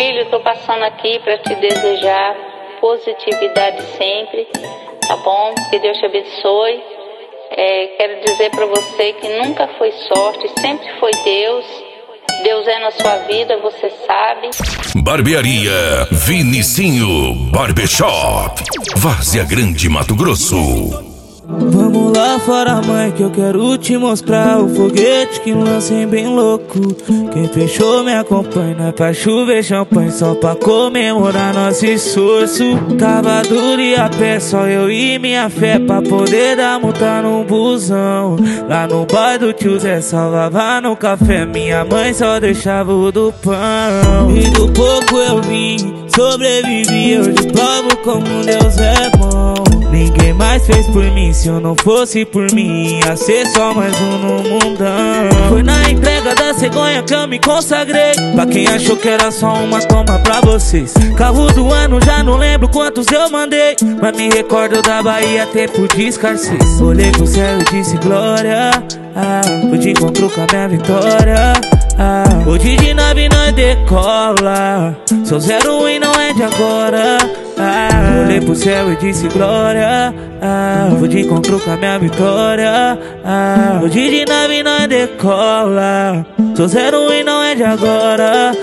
Filho, tô passando aqui para te desejar positividade sempre, tá bom? Que Deus te abençoe. Quero dizer para você que nunca foi sorte, sempre foi Deus. Deus é na sua vida, você sabe. Barbearia Vinicinho Barbershop, Várzea Grande, Mato Grosso. Vamos lá fora, mãe, que eu quero te mostrar o foguete que lancei bem louco. Quem fechou me acompanha pra chover champanhe, só pra comemorar nosso esforço. Tava duro e a pé, só eu e minha fé, pra poder dar multa no busão. Lá no bar do tio Zé, salvava no café, minha mãe só deixava o do pão. E do pouco eu vim, sobrevivi, hoje provo como Deus é bom. Ninguém mais fez por mim, se eu não fosse por mim, ia ser só mais um no mundão. Foi na entrega da cegonha que eu me consagrei, pra quem achou que era só uma toma pra vocês. Carro do ano, já não lembro quantos eu mandei, mas me recordo da Bahia, tempo de escassez. Olhei pro céu e disse glória, hoje encontro com a minha vitória. Hoje de nave nós decola, sou 01 e não é de agora. Olhei pro céu e disse glória, vou de encontro com a minha vitória. Hoje de nave nós decola, sou 01 e não é de agora.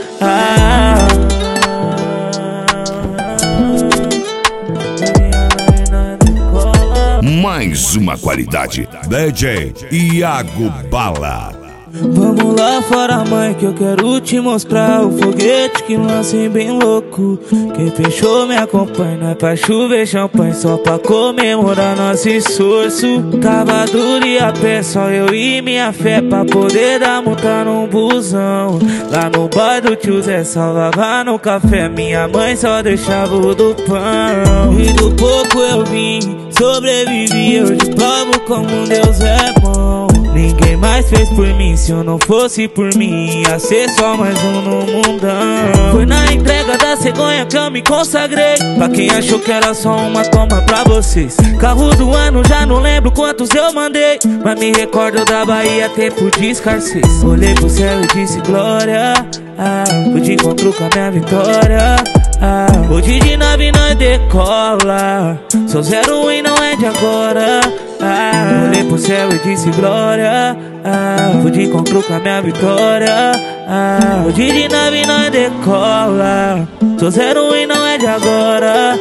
Mais uma qualidade, DJ Iago Bala. Vamos lá fora, mãe, que eu quero te mostrar o foguete que lancei bem louco. Quem fechou me acompanha pra chover champanhe, só pra comemorar nosso esforço. Tava duro e a pé, só eu e minha fé, pra poder dar multa no busão. Lá no bar do tio Zé, salvava no café, minha mãe só deixava o do pão. E do pouco eu vim, sobrevivi, hoje provo como Deus é bom. Ninguém mais fez por mim, se eu não fosse por mim, ia ser só mais um no mundão. Foi na entrega da cegonha que eu me consagrei, pra quem achou que era só uma toma pra vocês. Carro do ano, já não lembro quantos eu mandei, mas me recordo da Bahia, tempo de escassez. Olhei pro céu e disse glória, hoje encontro com a minha vitória. Hoje de nave nós decola, sou 01 e não é de agora. Olhei pro céu e disse glória, vou de encontro com a minha vitória. Hoje de nave nós decola, sou 01 e não é de agora.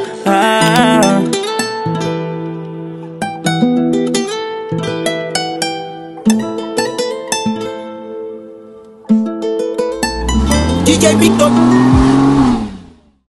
DJ Victor.